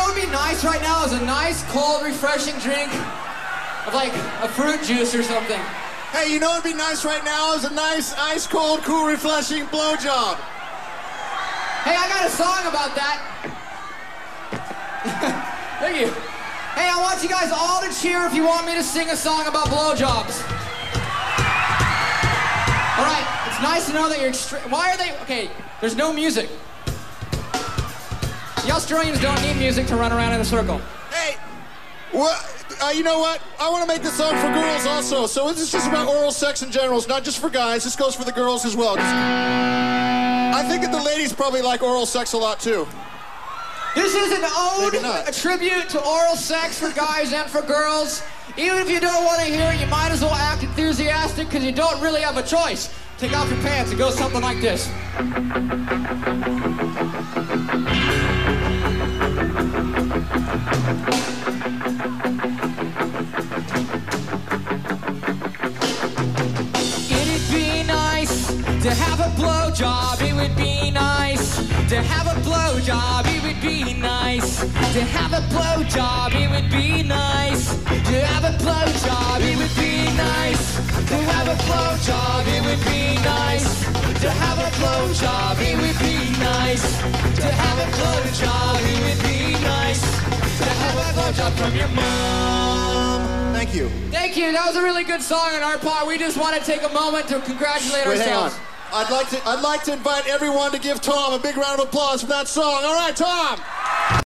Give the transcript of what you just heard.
know what would be nice right now is a nice, cold, refreshing drink of like a fruit juice or something. Hey, you know what would be nice right now is a nice, ice cold, cool, refreshing blowjob. Hey, I got a song about that. Thank you. Hey, I want you guys all to cheer if you want me to sing a song about blowjobs. All right, it's nice to know that you're why are they... Okay, there's no music. The Australians don't need music to run around in a circle. Hey, you know what? I want to make this song for girls also. So this is just about oral sex in general. It's not just for guys. This goes for the girls as well. I think that the ladies probably like oral sex a lot too. This is an ode, a tribute to oral sex for guys and for girls. Even if you don't want to hear it, you might as well act enthusiastic because you don't really have a choice. Take off your pants. It goes something like this. It'd be nice to have a blowjob. It would be nice to have a blowjob. It would be nice to have a blowjob. It would be nice to have a blowjob. It would be nice to have a blowjob. It would be nice to have a blowjob. It would be nice to have a blowjob. It would be nice to have a blowjob from your mom. Thank you. Thank you. That was a really good song on our part. We just want to take a moment to congratulate ourselves. Hang on. I'd like to invite everyone to give Tom a big round of applause for that song. All right, Tom.